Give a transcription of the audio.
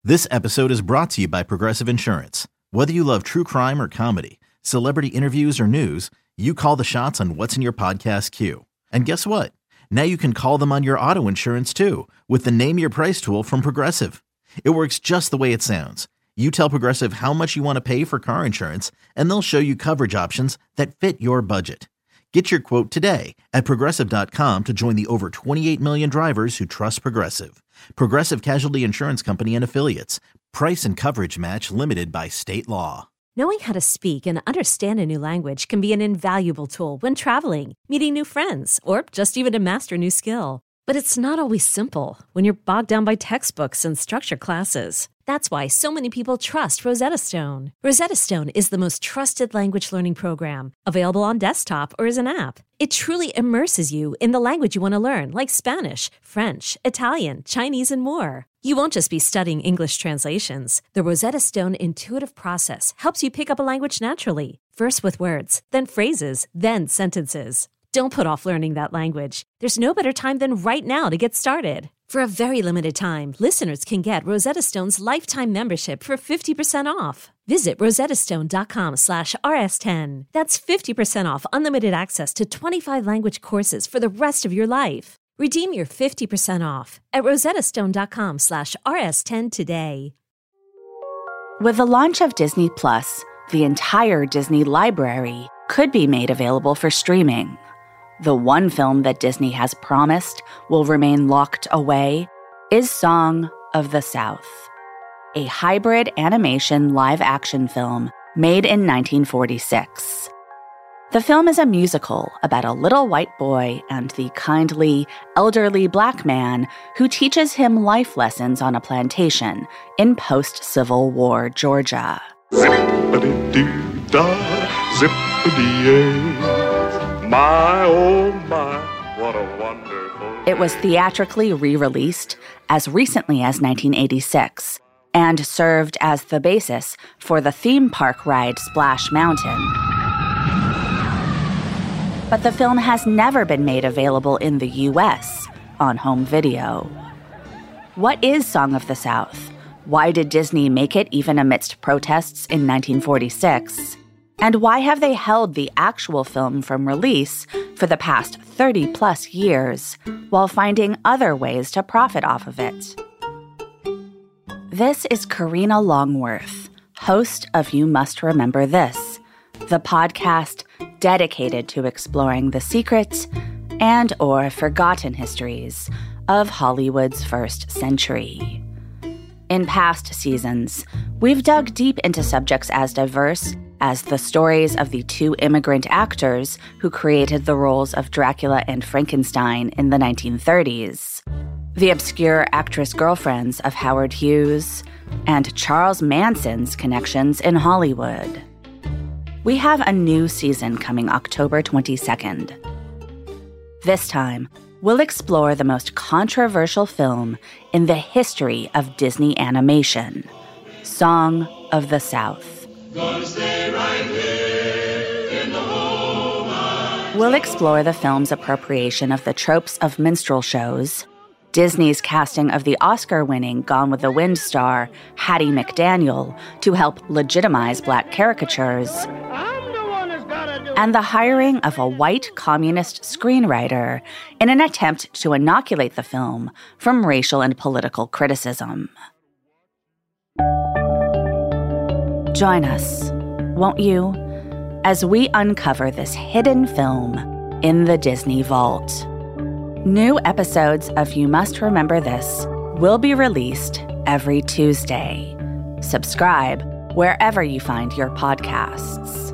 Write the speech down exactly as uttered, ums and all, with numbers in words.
This episode is brought to you by Progressive Insurance. Whether you love true crime or comedy, celebrity interviews or news, you call the shots on what's in your podcast queue. And guess what? Now you can call them on your auto insurance too with the Name Your Price tool from Progressive. It works just the way it sounds. You tell Progressive how much you want to pay for car insurance, and they'll show you coverage options that fit your budget. Get your quote today at Progressive dot com to join the over twenty-eight million drivers who trust Progressive. Progressive Casualty Insurance Company and Affiliates. Price and coverage match limited by state law. Knowing how to speak and understand a new language can be an invaluable tool when traveling, meeting new friends, or just even to master a new skill. But it's not always simple when you're bogged down by textbooks and structure classes. That's why so many people trust Rosetta Stone. Rosetta Stone is the most trusted language learning program, available on desktop or as an app. It truly immerses you in the language you want to learn, like Spanish, French, Italian, Chinese, and more. You won't just be studying English translations. The Rosetta Stone intuitive process helps you pick up a language naturally, first with words, then phrases, then sentences. Don't put off learning that language. There's no better time than right now to get started. For a very limited time, listeners can get Rosetta Stone's lifetime membership for fifty percent off. Visit rosettastone.com slash rs10. That's fifty percent off unlimited access to twenty-five language courses for the rest of your life. Redeem your fifty percent off at rosettastone.com slash rs10 today. With the launch of Disney Plus, the entire Disney library could be made available for streaming. The one film that Disney has promised will remain locked away is Song of the South, a hybrid animation live-action film made in nineteen forty-six. The film is a musical about a little white boy and the kindly, elderly black man who teaches him life lessons on a plantation in post-Civil War Georgia. Zippity-doo-dah, zippity-yay. My, oh my, what a wonderful It was theatrically re-released as recently as nineteen eighty-six and served as the basis for the theme park ride Splash Mountain. But the film has never been made available in the U S on home video. What is Song of the South? Why did Disney make it even amidst protests in nineteen forty-six? And why have they held the actual film from release for the past thirty plus years while finding other ways to profit off of it? This is Karina Longworth, host of You Must Remember This, the podcast dedicated to exploring the secret and or forgotten histories of Hollywood's first century. In past seasons, we've dug deep into subjects as diverse as the stories of the two immigrant actors who created the roles of Dracula and Frankenstein in the nineteen thirties, the obscure actress girlfriends of Howard Hughes, and Charles Manson's connections in Hollywood. We have a new season coming October twenty-second. This time, we'll explore the most controversial film in the history of Disney animation, Song of the South. Gonna stay right here in the home I... We'll explore the film's appropriation of the tropes of minstrel shows, Disney's casting of the Oscar-winning Gone with the Wind star Hattie McDaniel to help legitimize black caricatures, and the hiring of a white communist screenwriter in an attempt to inoculate the film from racial and political criticism. Join us, won't you, as we uncover this hidden film in the Disney Vault. New episodes of You Must Remember This will be released every Tuesday. Subscribe wherever you find your podcasts.